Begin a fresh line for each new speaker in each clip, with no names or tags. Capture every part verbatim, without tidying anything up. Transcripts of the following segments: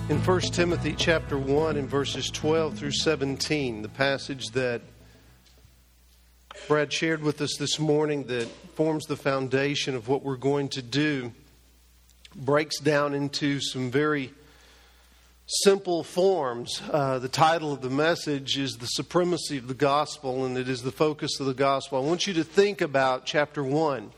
In First Timothy chapter one and verses twelve through seventeen, the passage that Brad shared with us this morning that forms the foundation of what we're going to do, breaks down into some very simple forms. Uh, the title of the message is The Supremacy of the Gospel, and it is the focus of the gospel. I want you to think about chapter one.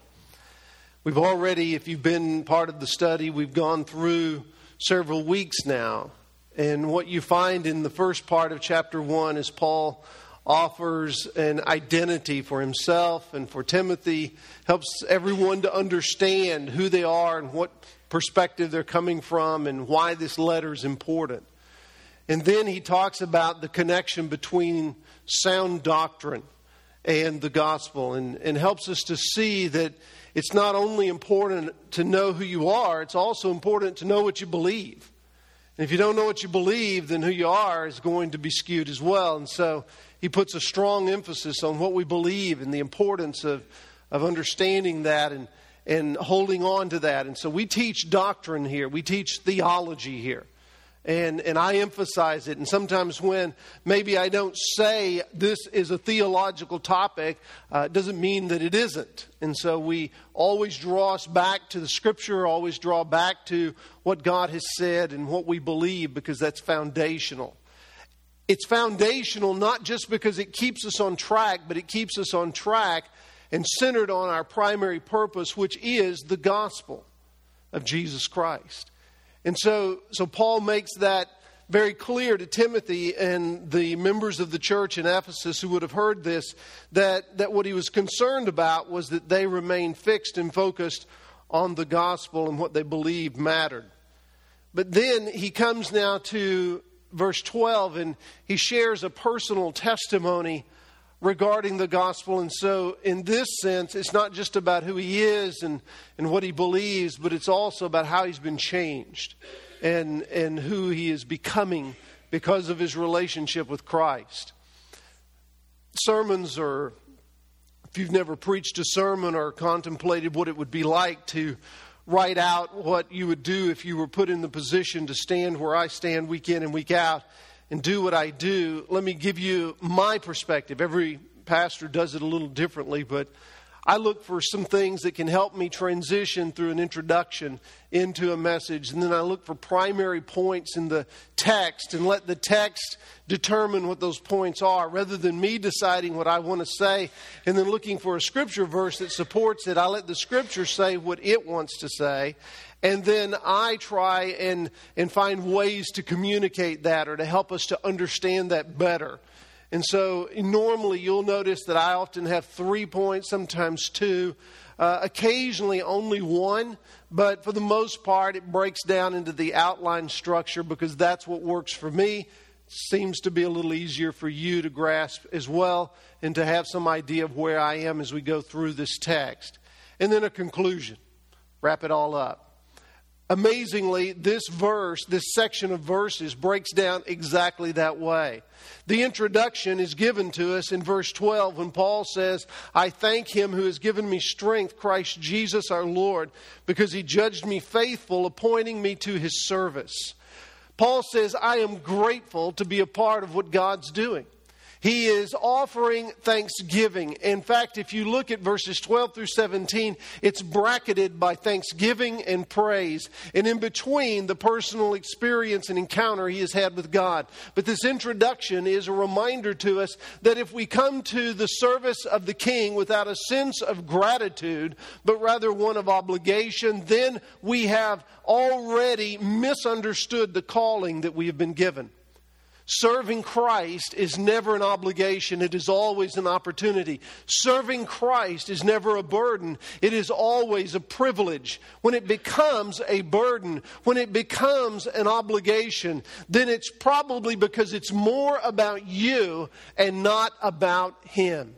We've already, if you've been part of the study, we've gone through several weeks now. And what you find in the first part of chapter one is Paul offers an identity for himself and for Timothy, helps everyone to understand who they are and what perspective they're coming from and why this letter is important. And then he talks about the connection between sound doctrine and the gospel, and, and helps us to see that it's not only important to know who you are, it's also important to know what you believe. And if you don't know what you believe, then who you are is going to be skewed as well. And so he puts a strong emphasis on what we believe and the importance of, of understanding that and, and holding on to that. And so we teach doctrine here. We teach theology here. And and I emphasize it. And sometimes when maybe I don't say this is a theological topic, uh, it doesn't mean that it isn't. And so we always draw us back to the Scripture, always draw back to what God has said and what we believe, because that's foundational. It's foundational not just because it keeps us on track, but it keeps us on track and centered on our primary purpose, which is the gospel of Jesus Christ. And so, so Paul makes that very clear to Timothy and the members of the church in Ephesus who would have heard this, that, that what he was concerned about was that they remained fixed and focused on the gospel and what they believed mattered. But then he comes now to verse twelve, and he shares a personal testimony regarding the gospel. And so in this sense, it's not just about who he is and, and what he believes, but it's also about how he's been changed and, and who he is becoming because of his relationship with Christ. Sermons are, if you've never preached a sermon or contemplated what it would be like to write out what you would do if you were put in the position to stand where I stand week in and week out and do what I do, let me give you my perspective. Every pastor does it a little differently, but I look for some things that can help me transition through an introduction into a message. And then I look for primary points in the text and let the text determine what those points are, rather than me deciding what I want to say and then looking for a scripture verse that supports it. I let the scripture say what it wants to say. And then I try and, and find ways to communicate that or to help us to understand that better. And so normally you'll notice that I often have three points, sometimes two, uh, occasionally only one. But for the most part, it breaks down into the outline structure because that's what works for me. Seems to be a little easier for you to grasp as well and to have some idea of where I am as we go through this text. And then a conclusion. Wrap it all up. Amazingly, this verse, this section of verses breaks down exactly that way. The introduction is given to us in verse twelve when Paul says, I thank him who has given me strength, Christ Jesus our Lord, because he judged me faithful, appointing me to his service. Paul says, I am grateful to be a part of what God's doing. He is offering thanksgiving. In fact, if you look at verses twelve through seventeen, it's bracketed by thanksgiving and praise. And in between, the personal experience and encounter he has had with God. But this introduction is a reminder to us that if we come to the service of the King without a sense of gratitude, but rather one of obligation, then we have already misunderstood the calling that we have been given. Serving Christ is never an obligation. It is always an opportunity. Serving Christ is never a burden. It is always a privilege. When it becomes a burden, when it becomes an obligation, then it's probably because it's more about you and not about Him.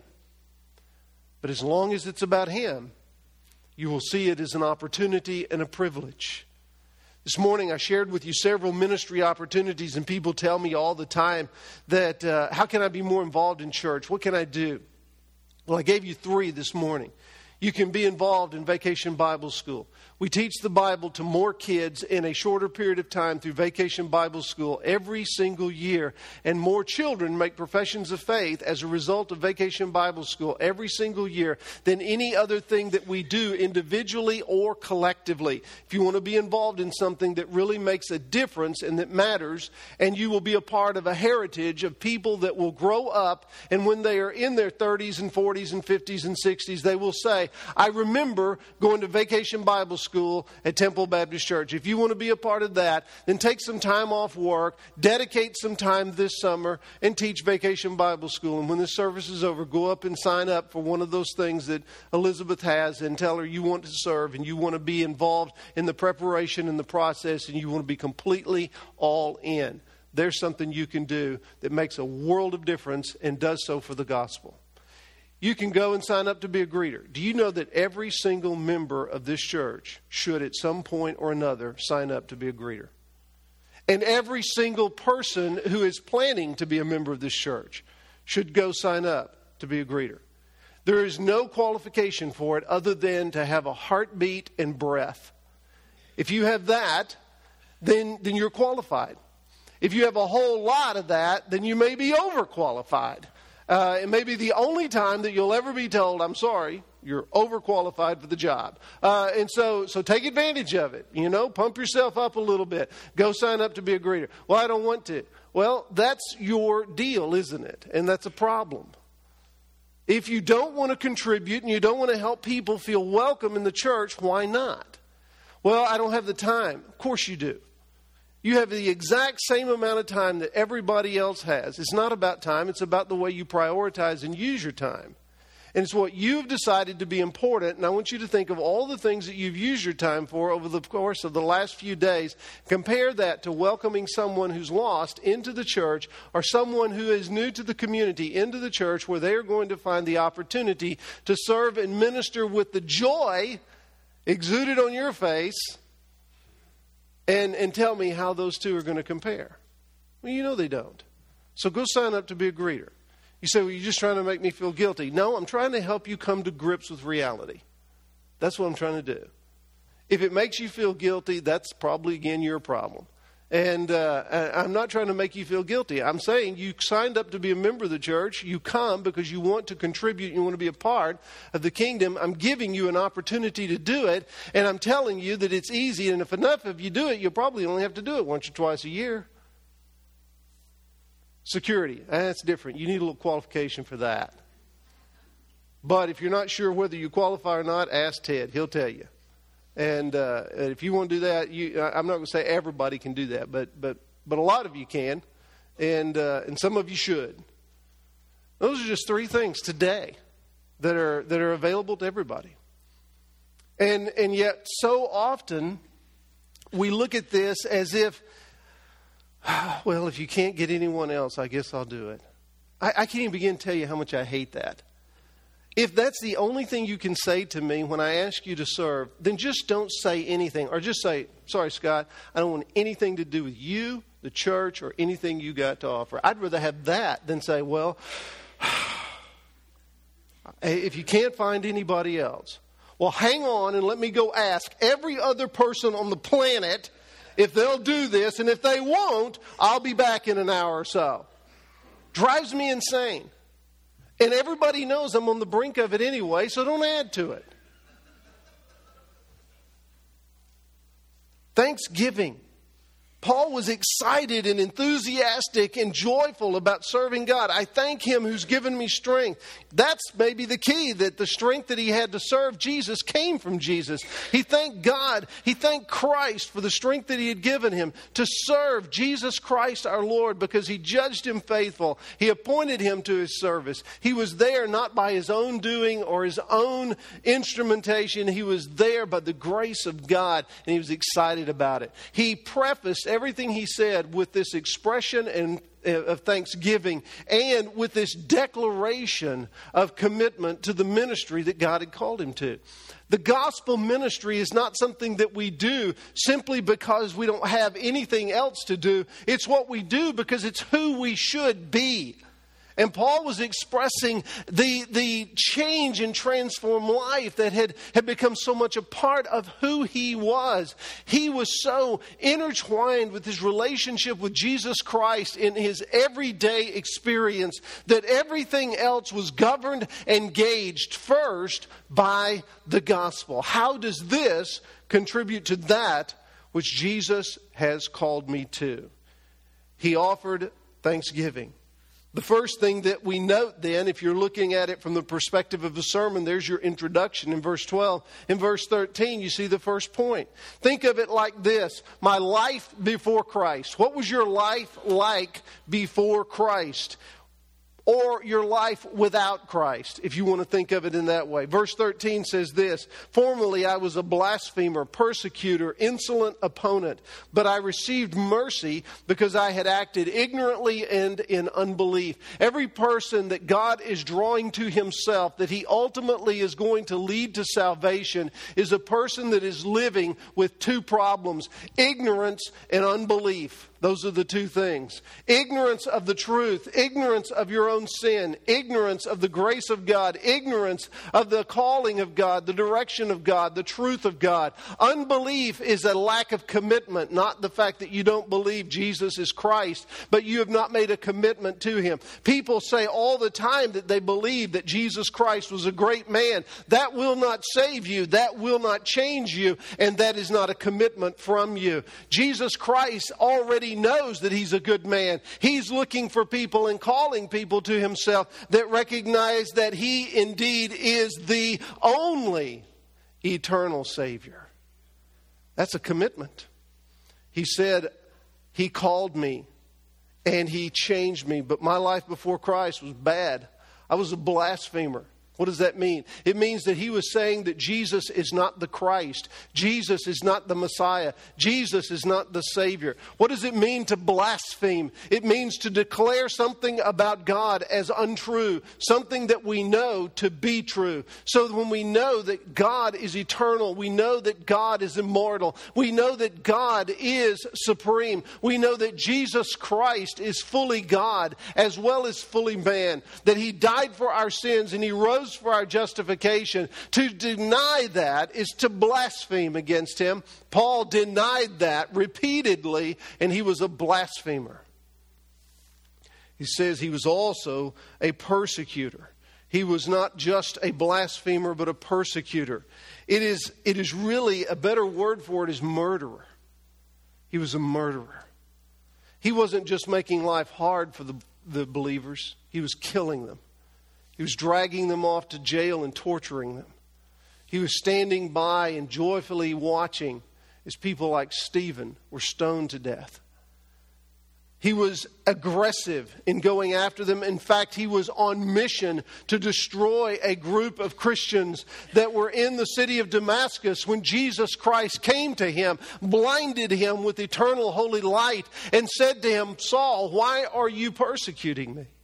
But as long as it's about Him, you will see it as an opportunity and a privilege. This morning I shared with you several ministry opportunities, and people tell me all the time that, uh, how can I be more involved in church? What can I do? Well, I gave you three this morning. You can be involved in Vacation Bible School. We teach the Bible to more kids in a shorter period of time through Vacation Bible School every single year. And more children make professions of faith as a result of Vacation Bible School every single year than any other thing that we do individually or collectively. If you want to be involved in something that really makes a difference and that matters, and you will be a part of a heritage of people that will grow up, and when they are in their thirties and forties and fifties and sixties, they will say, I remember going to Vacation Bible School School at Temple Baptist Church. If you want to be a part of that, then take some time off work, dedicate some time this summer, and teach Vacation Bible School. And when this service is over, go up and sign up for one of those things that Elizabeth has and tell her you want to serve and you want to be involved in the preparation and the process and you want to be completely all in. There's something you can do that makes a world of difference and does so for the gospel. You can go and sign up to be a greeter. Do you know that every single member of this church should at some point or another sign up to be a greeter? And every single person who is planning to be a member of this church should go sign up to be a greeter. There is no qualification for it other than to have a heartbeat and breath. If you have that, then, then you're qualified. If you have a whole lot of that, then you may be overqualified. Uh, it may be the only time that you'll ever be told, I'm sorry, you're overqualified for the job. Uh, and so so take advantage of it. You know, pump yourself up a little bit. Go sign up to be a greeter. Well, I don't want to. Well, that's your deal, isn't it? And that's a problem. If you don't want to contribute and you don't want to help people feel welcome in the church, why not? Well, I don't have the time. Of course you do. You have the exact same amount of time that everybody else has. It's not about time. It's about the way you prioritize and use your time. And it's what you've decided to be important. And I want you to think of all the things that you've used your time for over the course of the last few days. Compare that to welcoming someone who's lost into the church or someone who is new to the community into the church where they are going to find the opportunity to serve and minister with the joy exuded on your face. And, and tell me how those two are going to compare. Well, you know they don't. So go sign up to be a greeter. You say, well, you're just trying to make me feel guilty. No, I'm trying to help you come to grips with reality. That's what I'm trying to do. If it makes you feel guilty, that's probably, again, your problem. And uh, I'm not trying to make you feel guilty. I'm saying you signed up to be a member of the church. You come because you want to contribute. You want to be a part of the kingdom. I'm giving you an opportunity to do it. And I'm telling you that it's easy. And if enough of you do it, you'll probably only have to do it once or twice a year. Security. That's different. You need a little qualification for that. But if you're not sure whether you qualify or not, ask Ted. He'll tell you. And uh, if you want to do that, you, I'm not going to say everybody can do that, but but but a lot of you can, and uh, and some of you should. Those are just three things today that are that are available to everybody. And and yet so often we look at this as if, well, if you can't get anyone else, I guess I'll do it. I, I can't even begin to tell you how much I hate that. If that's the only thing you can say to me when I ask you to serve, then just don't say anything. Or just say, sorry, Scott, I don't want anything to do with you, the church, or anything you got to offer. I'd rather have that than say, well, if you can't find anybody else, well, hang on and let me go ask every other person on the planet if they'll do this. And if they won't, I'll be back in an hour or so. Drives me insane. And everybody knows I'm on the brink of it anyway, so don't add to it. Thanksgiving. Paul was excited and enthusiastic and joyful about serving God. I thank Him who's given me strength. That's maybe the key, that the strength that he had to serve Jesus came from Jesus. He thanked God. He thanked Christ for the strength that He had given him to serve Jesus Christ our Lord because He judged him faithful. He appointed him to His service. He was there not by his own doing or his own instrumentation. He was there by the grace of God, and he was excited about it. He prefaced everything he said with this expression and of thanksgiving and with this declaration of commitment to the ministry that God had called him to. The gospel ministry is not something that we do simply because we don't have anything else to do. It's what we do because it's who we should be. And Paul was expressing the, the change and transformed life that had, had become so much a part of who he was. He was so intertwined with his relationship with Jesus Christ in his everyday experience that everything else was governed and gauged first by the gospel. How does this contribute to that which Jesus has called me to? He offered thanksgiving. The first thing that we note then, if you're looking at it from the perspective of the sermon, there's your introduction in verse twelve. In verse thirteen, you see the first point. Think of it like this: my life before Christ. What was your life like before Christ? Or your life without Christ, if you want to think of it in that way. Verse thirteen says this: formerly I was a blasphemer, persecutor, insolent opponent, but I received mercy because I had acted ignorantly and in unbelief. Every person that God is drawing to himself, that he ultimately is going to lead to salvation, is a person that is living with two problems: ignorance and unbelief. Those are the two things. Ignorance of the truth, ignorance of your own sin, ignorance of the grace of God, ignorance of the calling of God, the direction of God, the truth of God. Unbelief is a lack of commitment, not the fact that you don't believe Jesus is Christ, but you have not made a commitment to him. People say all the time that they believe that Jesus Christ was a great man. That will not save you. That will not change you. And that is not a commitment from you. Jesus Christ already knows that he's a good man. He's looking for people and calling people to himself that recognize that he indeed is the only eternal Savior. That's a commitment. He said, he called me and he changed me, but my life before Christ was bad. I was a blasphemer. What does that mean? It means that he was saying that Jesus is not the Christ. Jesus is not the Messiah. Jesus is not the Savior. What does it mean to blaspheme? It means to declare something about God as untrue, something that we know to be true. So when we know that God is eternal, we know that God is immortal, we know that God is supreme, we know that Jesus Christ is fully God as well as fully man, that he died for our sins and he rose for our justification. To deny that is to blaspheme against him. Paul denied that repeatedly, and he was a blasphemer. He says he was also a persecutor. He was not just a blasphemer, but a persecutor. It is, it is really, a better word for it is murderer. He was a murderer. He wasn't just making life hard for the, the believers. He was killing them. He was dragging them off to jail and torturing them. He was standing by and joyfully watching as people like Stephen were stoned to death. He was aggressive in going after them. In fact, he was on mission to destroy a group of Christians that were in the city of Damascus when Jesus Christ came to him, blinded him with eternal holy light, and said to him, "Saul, why are you persecuting me?"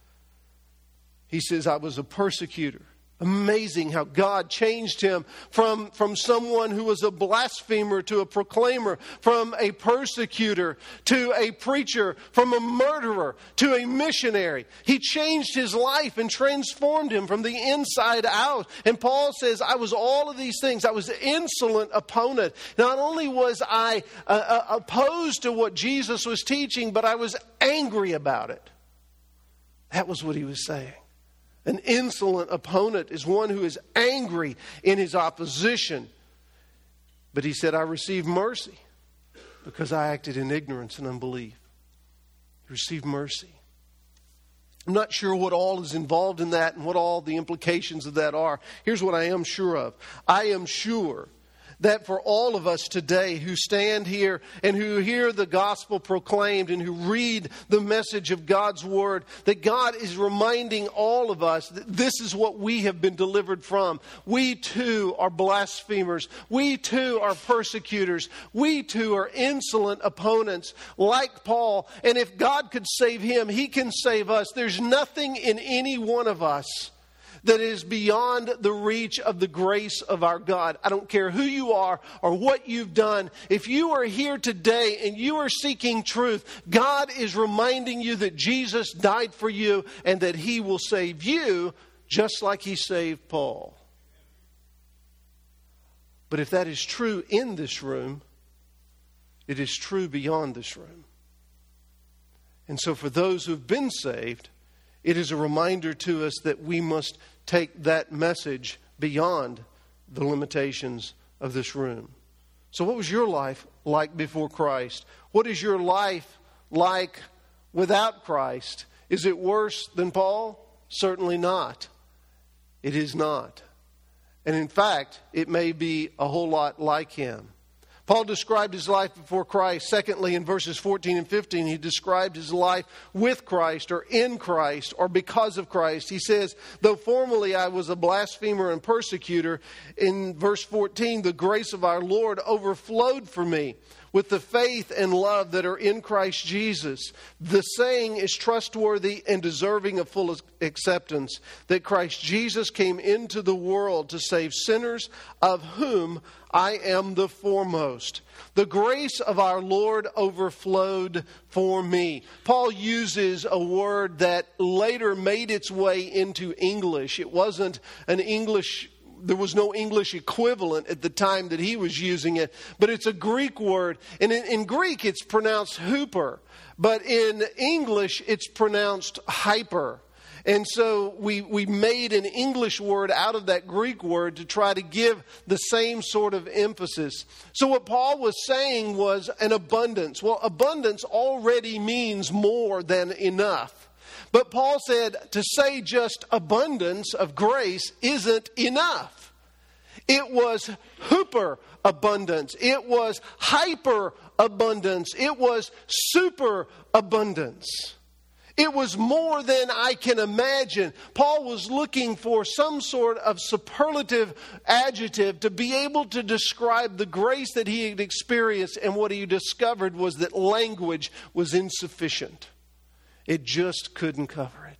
He says, I was a persecutor. Amazing how God changed him from, from someone who was a blasphemer to a proclaimer, from a persecutor to a preacher, from a murderer to a missionary. He changed his life and transformed him from the inside out. And Paul says, I was all of these things. I was an insolent opponent. Not only was I uh, uh, opposed to what Jesus was teaching, but I was angry about it. That was what he was saying. An insolent opponent is one who is angry in his opposition. But he said, I received mercy because I acted in ignorance and unbelief. He received mercy. I'm not sure what all is involved in that and what all the implications of that are. Here's what I am sure of. I am sure that for all of us today who stand here and who hear the gospel proclaimed and who read the message of God's word, that God is reminding all of us that this is what we have been delivered from. We too are blasphemers. We too are persecutors. We too are insolent opponents like Paul. And if God could save him, he can save us. There's nothing in any one of us that is beyond the reach of the grace of our God. I don't care who you are or what you've done. If you are here today and you are seeking truth, God is reminding you that Jesus died for you and that He will save you just like He saved Paul. But if that is true in this room, it is true beyond this room. And so for those who've been saved, it is a reminder to us that we must take that message beyond the limitations of this room. So what was your life like before Christ? What is your life like without Christ? Is it worse than Paul? Certainly not. It is not. And in fact, it may be a whole lot like him. Paul described his life before Christ. Secondly, in verses fourteen and fifteen, he described his life with Christ or in Christ or because of Christ. He says, though formerly I was a blasphemer and persecutor, in verse fourteen, the grace of our Lord overflowed for me with the faith and love that are in Christ Jesus. The saying is trustworthy and deserving of full acceptance, that Christ Jesus came into the world to save sinners, of whom I am the foremost. The grace of our Lord overflowed for me. Paul uses a word that later made its way into English. It wasn't an English There was no English equivalent at the time that he was using it, but it's a Greek word. And in, in Greek, it's pronounced hooper, but in English, it's pronounced hyper. And so we, we made an English word out of that Greek word to try to give the same sort of emphasis. So what Paul was saying was an abundance. Well, abundance already means more than enough. But Paul said to say just abundance of grace isn't enough. It was hyper abundance. It was hyper abundance. It was super abundance. It was more than I can imagine. Paul was looking for some sort of superlative adjective to be able to describe the grace that he had experienced, and what he discovered was that language was insufficient. It just couldn't cover it.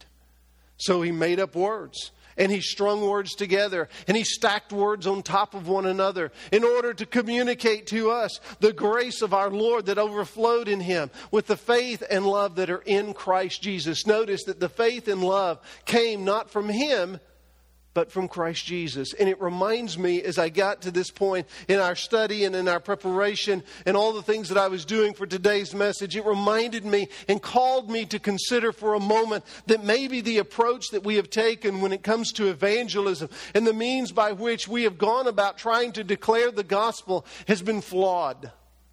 So he made up words. And he strung words together. And he stacked words on top of one another in order to communicate to us the grace of our Lord that overflowed in him with the faith and love that are in Christ Jesus. Notice that the faith and love came not from him, but from Christ Jesus. And it reminds me, as I got to this point in our study and in our preparation and all the things that I was doing for today's message, it reminded me and called me to consider for a moment that maybe the approach that we have taken when it comes to evangelism and the means by which we have gone about trying to declare the gospel has been flawed.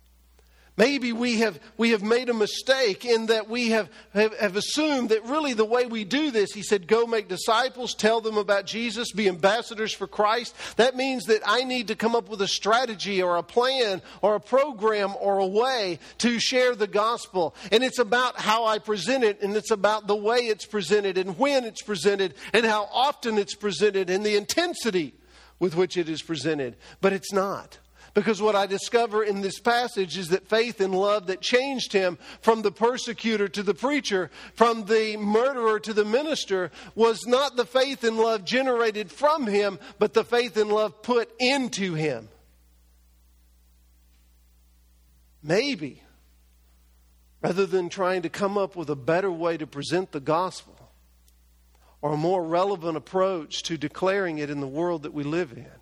Maybe we have we have made a mistake in that we have, have, have assumed that really the way we do this, he said, go make disciples, tell them about Jesus, be ambassadors for Christ. That means that I need to come up with a strategy or a plan or a program or a way to share the gospel. And it's about how I present it, and it's about the way it's presented and when it's presented and how often it's presented and the intensity with which it is presented. But it's not. Because what I discover in this passage is that faith and love that changed him from the persecutor to the preacher, from the murderer to the minister, was not the faith and love generated from him, but the faith and love put into him. Maybe, rather than trying to come up with a better way to present the gospel or a more relevant approach to declaring it in the world that we live in,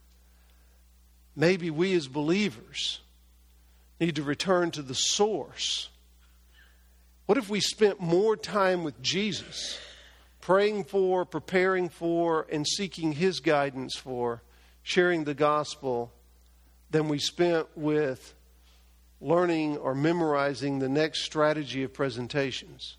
maybe we as believers need to return to the source. What if we spent more time with Jesus, praying for, preparing for, and seeking his guidance for sharing the gospel, than we spent with learning or memorizing the next strategy of presentations?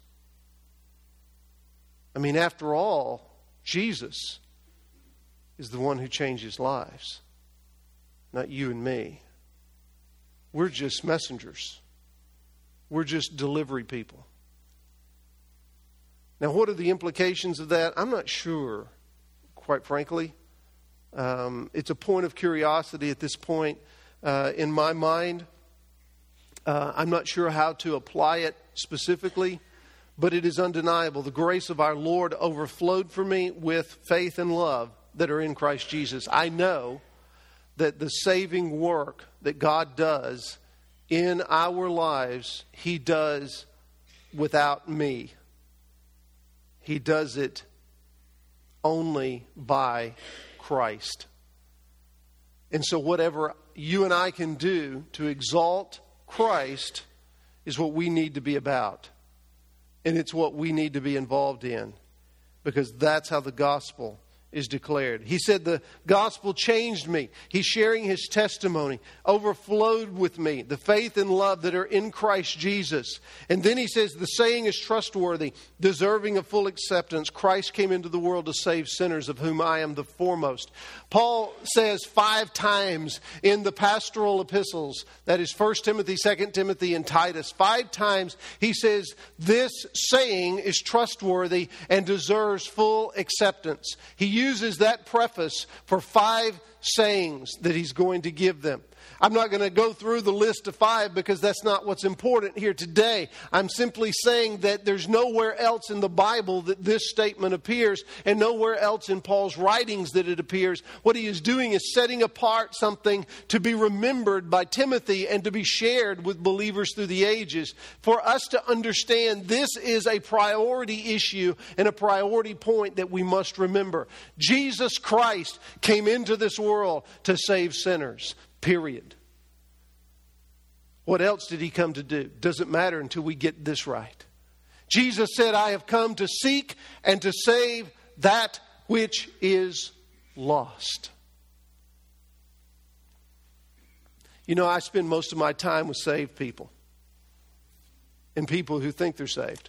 I mean, after all, Jesus is the one who changes lives. Not you and me. We're just messengers. We're just delivery people. Now, what are the implications of that? I'm not sure, quite frankly. Um, it's a point of curiosity at this point uh, in my mind. Uh, I'm not sure how to apply it specifically, But it is undeniable. The grace of our Lord overflowed for me with faith and love that are in Christ Jesus. I know that the saving work that God does in our lives, He does without me. He does it only by Christ. And so whatever you and I can do to exalt Christ is what we need to be about. And it's what we need to be involved in, because that's how the gospel is declared. He said the gospel changed me. He's sharing his testimony, overflowed with me, the faith and love that are in Christ Jesus. And then he says the saying is trustworthy, deserving of full acceptance. Christ came into the world to save sinners, of whom I am the foremost. Paul says five times in the pastoral epistles, that is First Timothy, Second Timothy, and Titus, five times he says this saying is trustworthy and deserves full acceptance. He uses that preface for five sayings that he's going to give them. I'm not going to go through the list of five because that's not what's important here today. I'm simply saying that there's nowhere else in the Bible that this statement appears, and nowhere else in Paul's writings that it appears. What he is doing is setting apart something to be remembered by Timothy and to be shared with believers through the ages. For us to understand this is a priority issue and a priority point that we must remember. Jesus Christ came into this world to save sinners. Period. What else did he come to do? Doesn't matter until we get this right. Jesus said, I have come to seek and to save that which is lost. You know, I spend most of my time with saved people and people who think they're saved.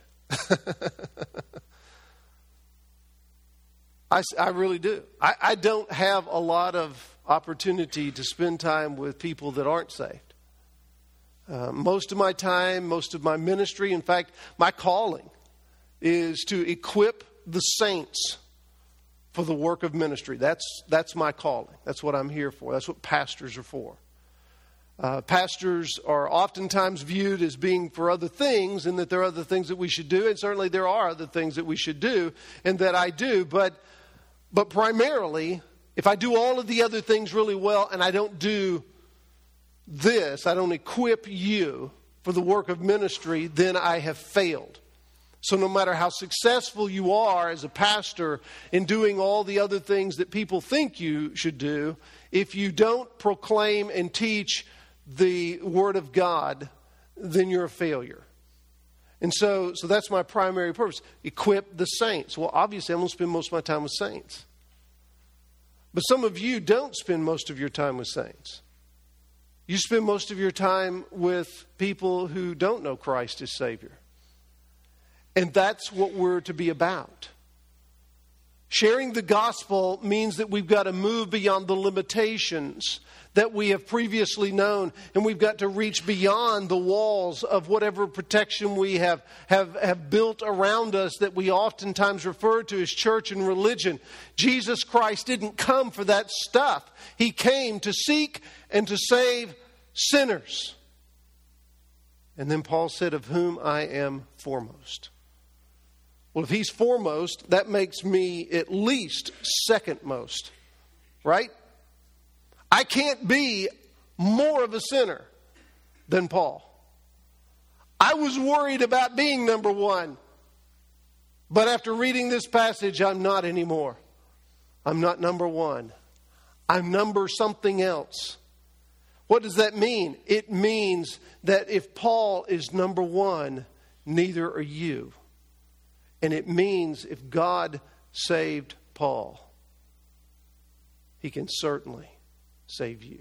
I, I really do. I, I don't have a lot of opportunity to spend time with people that aren't saved. Uh, most of my time, most of my ministry, in fact, my calling is to equip the saints for the work of ministry. That's that's my calling. That's what I'm here for. That's what pastors are for. Uh, pastors are oftentimes viewed as being for other things, and that there are other things that we should do, and certainly there are other things that we should do, and that I do, but but primarily, if I do all of the other things really well and I don't do this, I don't equip you for the work of ministry, then I have failed. So no matter how successful you are as a pastor in doing all the other things that people think you should do, if you don't proclaim and teach the Word of God, then you're a failure. And so, so that's my primary purpose. Equip the saints. Well, obviously, I'm going to spend most of my time with saints. But some of you don't spend most of your time with saints. You spend most of your time with people who don't know Christ as Savior. And that's what we're to be about. Sharing the gospel means that we've got to move beyond the limitations that we have previously known, and we've got to reach beyond the walls of whatever protection we have, have, have built around us that we oftentimes refer to as church and religion. Jesus Christ didn't come for that stuff. He came to seek and to save sinners. And then Paul said, of whom I am foremost. Well, if he's foremost, that makes me at least second most, right? I can't be more of a sinner than Paul. I was worried about being number one. But after reading this passage, I'm not anymore. I'm not number one. I'm number something else. What does that mean? It means that if Paul is number one, neither are you. And it means if God saved Paul, He can certainly save you.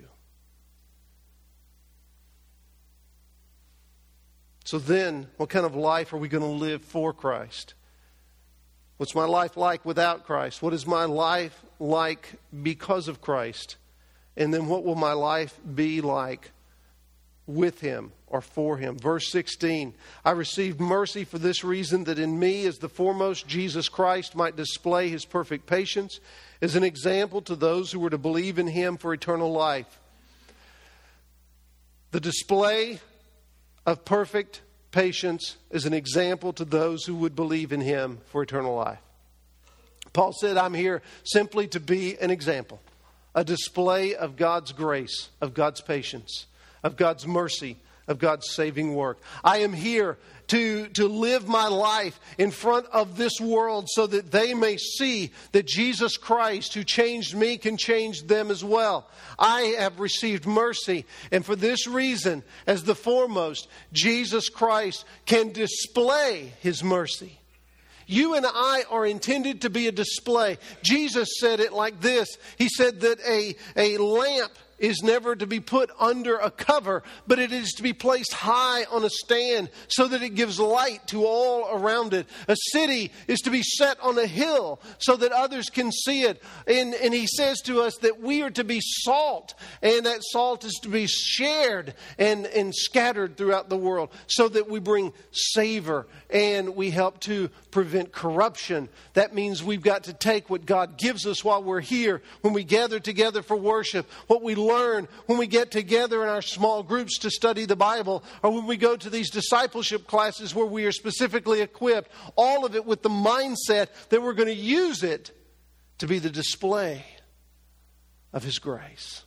So then, what kind of life are we going to live for Christ? What's my life like without Christ? What is my life like because of Christ? And then what will my life be like with Him or for Him? Verse sixteen, I received mercy for this reason, that in me as the foremost Jesus Christ might display His perfect patience as an example to those who were to believe in Him for eternal life. The display of perfect patience as an example to those who would believe in him for eternal life. Paul said, I'm here simply to be an example, a display of God's grace, of God's patience, of God's mercy, of God's saving work. I am here to, to live my life in front of this world so that they may see that Jesus Christ, who changed me, can change them as well. I have received mercy, and for this reason, as the foremost, Jesus Christ can display his mercy. You and I are intended to be a display. Jesus said it like this. He said that a, a lamp is never to be put under a cover, but it is to be placed high on a stand so that it gives light to all around it. A city is to be set on a hill so that others can see it. And, and he says to us that we are to be salt, and that salt is to be shared and, and scattered throughout the world so that we bring savor and we help to prevent corruption. That means we've got to take what God gives us while we're here, when we gather together for worship, what we learn when we get together in our small groups to study the Bible, or when we go to these discipleship classes where we are specifically equipped, all of it with the mindset that we're going to use it to be the display of his grace.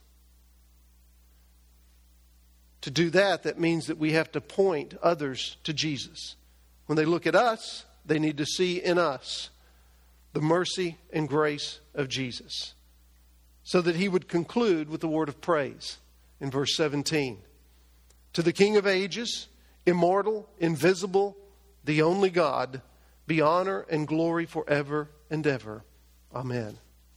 To do that, that means that we have to point others to Jesus. When they look at us, they need to see in us the mercy and grace of Jesus, so that he would conclude with the word of praise in verse seventeen. To the King of ages, immortal, invisible, the only God, be honor and glory forever and ever. Amen.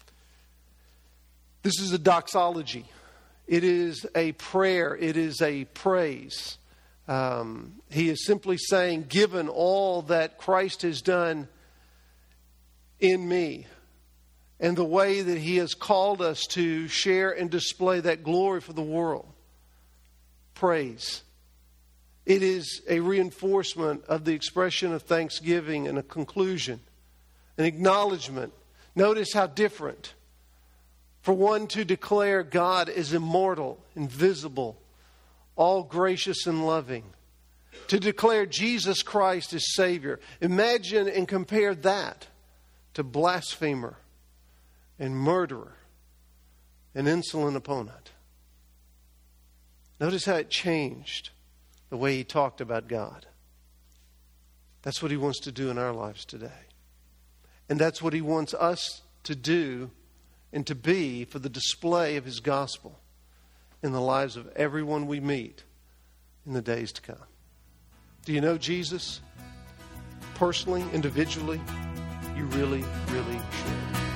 This is a doxology. It is a prayer. It is a praise. Um, he is simply saying, given all that Christ has done in me, and the way that he has called us to share and display that glory for the world. Praise. It is a reinforcement of the expression of thanksgiving and a conclusion, an acknowledgement. Notice how different. For one to declare God is immortal, invisible, all gracious and loving. To declare Jesus Christ as Savior. Imagine and compare that to blasphemer and murderer, an insolent opponent. Notice how it changed the way he talked about God. That's what he wants to do in our lives today. And that's what he wants us to do and to be for the display of his gospel in the lives of everyone we meet in the days to come. Do you know Jesus? Personally, individually, you really, really should.